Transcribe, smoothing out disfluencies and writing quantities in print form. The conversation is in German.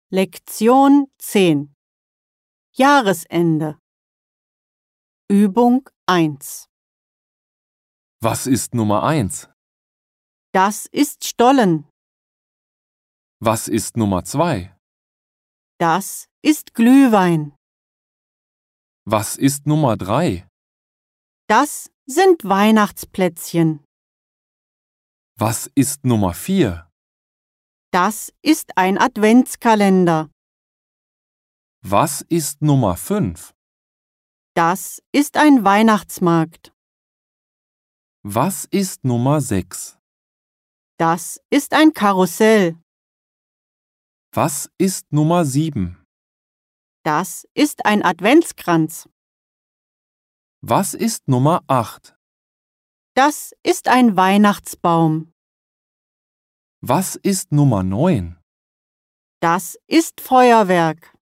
Lektion 10 Jahresende Übung 1 Was ist Nummer 1? Das ist Stollen. Was ist Nummer 2? Das ist Glühwein. Was ist Nummer 3? Das sind Weihnachtsplätzchen. Was ist Nummer 4? Das ist ein Adventskalender. Was ist Nummer 5? Das ist ein Weihnachtsmarkt. Was ist Nummer 6? Das ist ein Karussell. Was ist Nummer 7? Das ist ein Adventskranz. Was ist Nummer 8? Das ist ein Weihnachtsbaum. Was ist Nummer 9? Das ist Feuerwerk.